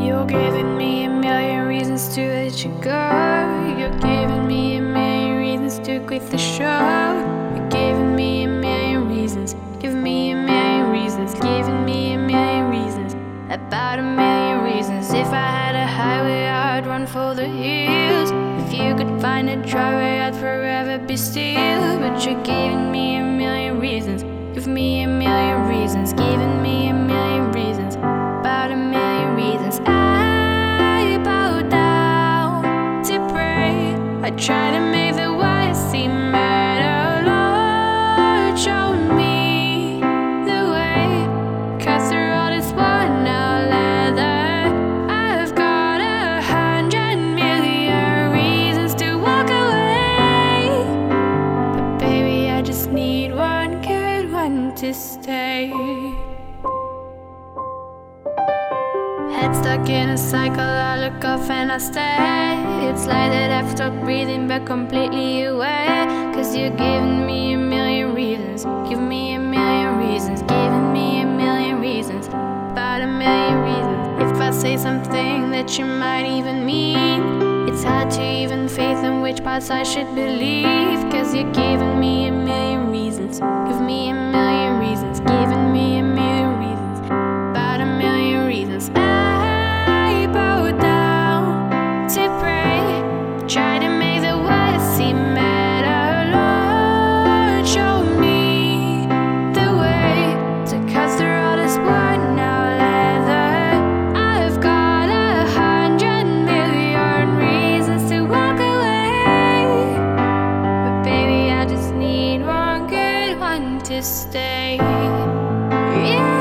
You're giving me a million reasons to let you go. You're giving me a million reasons to quit the show. You're giving me a million reasons. Give me a million reasons. Giving me a million reasons. About a million reasons. If I had a highway, I'd run for the hills. If you could find a driveway, I'd forever be still. But you're giving me a million reasons. Give me a million reasons. Giving me a million reasons. About a million reasons. I bow down to pray. I try to make the wise seem better. Lord, show me the way. Cut through all this worn out leather. I've got 100 million reasons to walk away. But baby, I just need one good one to stay. Head stuck in a cycle, I look off and I stay. It's like that I've stopped breathing but completely aware. Cause you're giving me a million reasons. Give me a million reasons. Giving me a million reasons. About a million reasons. If I say something that you might even mean, it's hard to even faith in which parts I should believe. Cause you're giving me a million reasons. Give me a million reasons. Giving me a million reasons. About a million reasons. I bow down to pray. Try to make the words seem better. Lord, show me the way to cut through all this worn out leather. I've got 100 million reasons to walk away. But baby, I just need one good one to stay. Yeah.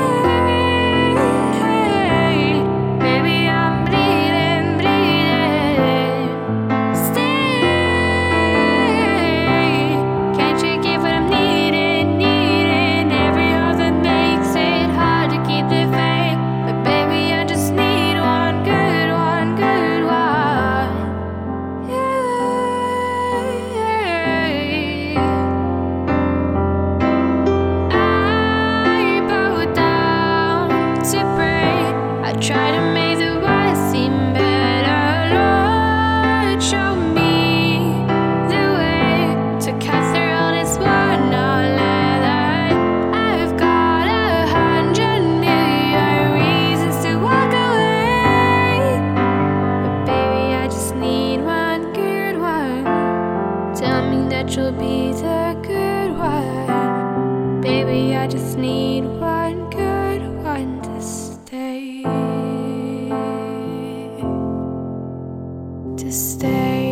Try to make the words seem better. Lord, show me the way to cut through all this worn out leather. I've got 100 million reasons to walk away. But baby, I just need one good one. Tell me that you'll be the good one. Baby, I just need one good one to stay. To stay.